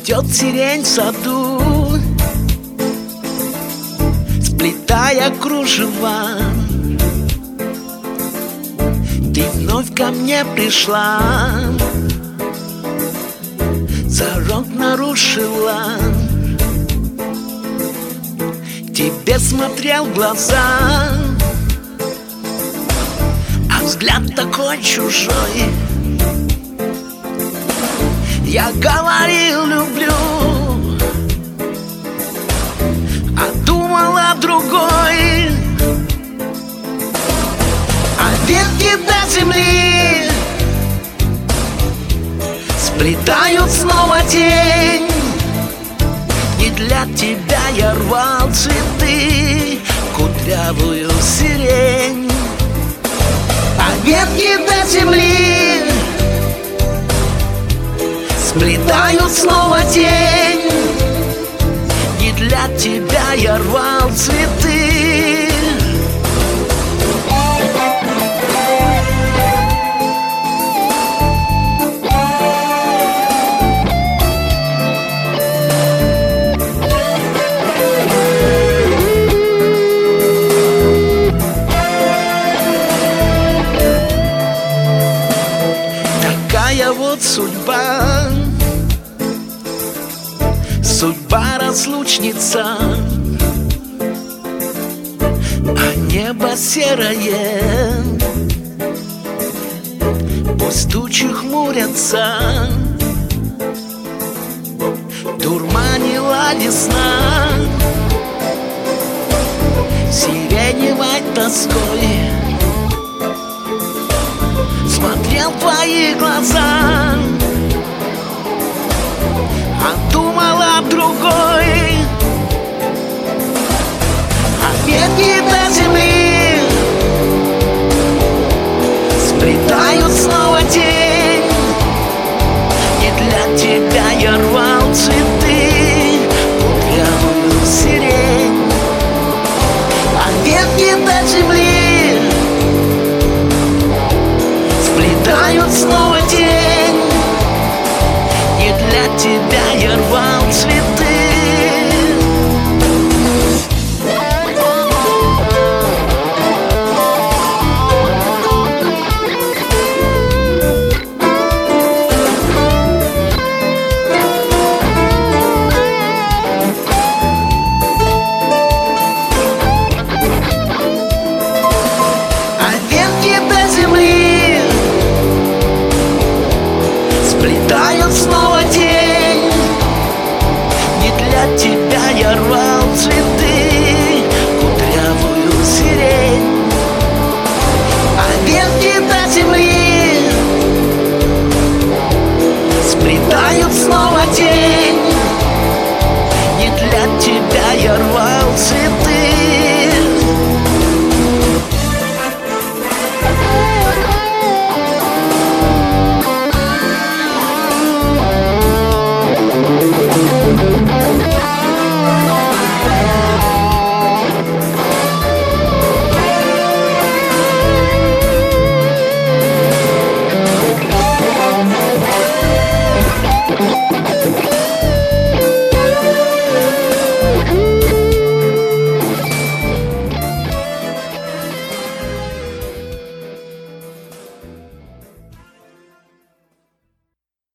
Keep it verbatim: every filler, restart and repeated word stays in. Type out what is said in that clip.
Цветет сирень в саду, сплетая кружева. Ты вновь ко мне пришла, зарок нарушила. Тебе смотрел в глаза, а взгляд такой чужой. Я говорил люблю, а думала другой. А ветки до земли сплетают снова тень. И для тебя я рвал цветы, кудрявую сирень. А ветки до земли сплетают снова тень. И для тебя я рвал цветы. Такая вот судьба, судьба разлучница, а небо серое, пусть тучи хмурятся. Дурманила весна сиреневой тоской. Смотрел в твои глаза, а думала другой. А ветки до земли сплетают снова тень. И для тебя я рвал цветы, кудрявую сирень. А ветки до земли сплетают снова тень. И для тебя я рвал цветы. А ветки до земли сплетают снова тень. И для тебя я рвал цветы, кудрявую сирень. А ветки до земли сплетают снова тень. И для тебя я рвал цветы. We'll be right back.